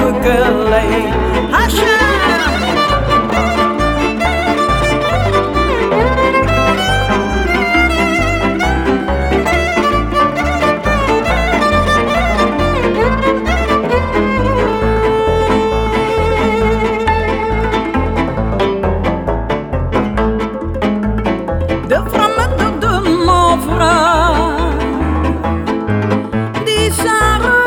zucălei. Așa! De frământul de novra di sară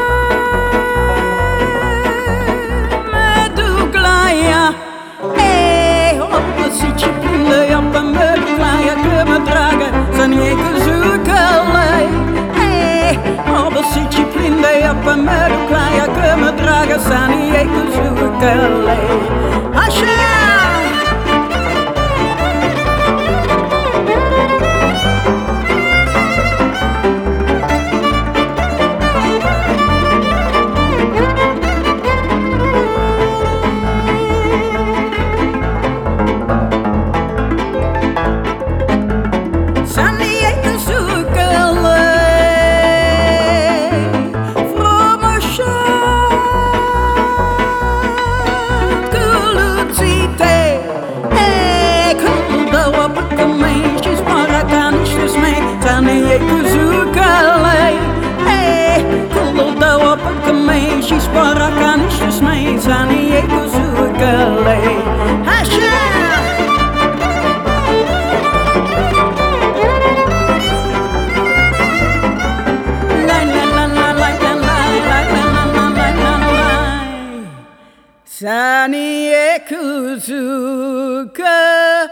mă duc la ea. Ei, o păsici plândă ea pe mă duc la ea, că mă dragă să-mi iei cu zucălei. Ei, o păsici plândă ea pe mă duc la ea, că mă dragă să-mi iei cu zucălei. Așa! Cu zucălei, ei, cu două păcămei și spăra ca niște smei, să ne iei cu zucălei. Așa! Să ne iei cu zucălei.